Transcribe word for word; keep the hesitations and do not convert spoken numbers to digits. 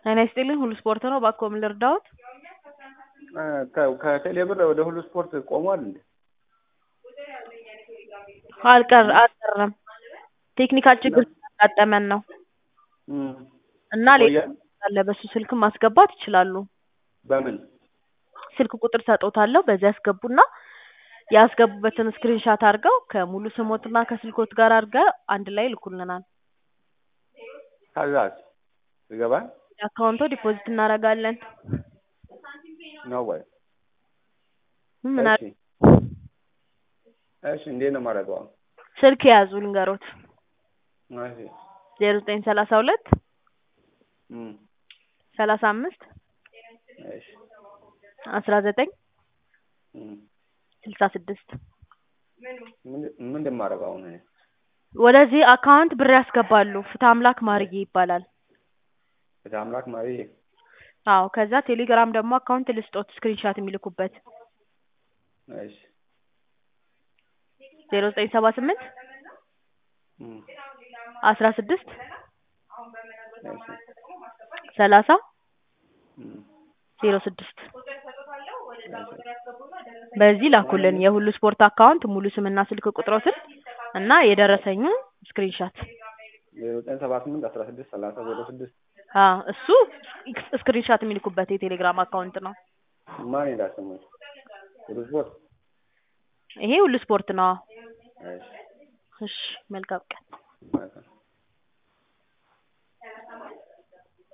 ጤና ይስጥልኝ ሁሉ ስፖርት ነው ባክዎ ምን ልርዳዎት? ከቴሌብር ወደ ሁሉ ስፖርት ቆሟል እንዴ? አልቀር አልቀረም ቴክኒካል ችግር ስላጋጠመን ነው። እና ሌላ አለ በሱ ስልክም ማስገባት ይችላሉ። በምን ስልክ ቁጥር ሰጥዎታለሁ በዚያ ያስገቡና ያስገቡበትን ስክሪንሻት አድርገው ከሙሉ ስሞትና ከስልክዎት ጋር አድርገው አንድ ላይ ይልኩልናል። ከዛስ ይገባል? አካውንቶ ዲፖዚት እናደርጋለን። ነው ወይ? ምን እሺ እሺ እንዴት ነው የማደርገው? ስልክ ያዙ ልንገሮት። እሺ ዜሮ ዘጠኝ ሰላሳ ሁለት እም ሰላሳ አምስት እሺ አስራ ዘጠኝ እም ስልሳ ስድስት ምን ምን እንደማደርገው አሁን? ወደዚህ አካውንት ብር ያስገባሉ። ፍትሐ አምላክ ማርዬ ይባላል። ፍትሐ አምላክ ማርዬ አዎ ከዛ ቴሌግራም ደግሞ አካውንት ልስጦት ስክሪንሻት የሚልኩበት እሺ ዜሮ ዘጠኝ ሰባ ስምንት እም አስራ ስድስት እሺ ሰላሳ እም ዜሮ ስድስት በዚህ ላኩልን የሁሉ ስፖርት አካውንት ሙሉ ስምና ስልክ ቁጥሮትን እና የደረሰኙን ስክሪንሻት ዜሮ ዘጠኝ ሰባ ስምንት አስራ ስድስት ሰላሳ ዜሮ ስድስት አዎ እሱ ስክሪንሻት የሚልኩበት የቴሌግራም አካውንት ነው። ማን ይላል ስሙ? ሁሉ ስፖርት ይሄ ሁሉ ስፖርት ነው። እሺ እሺ መልካም ቀን።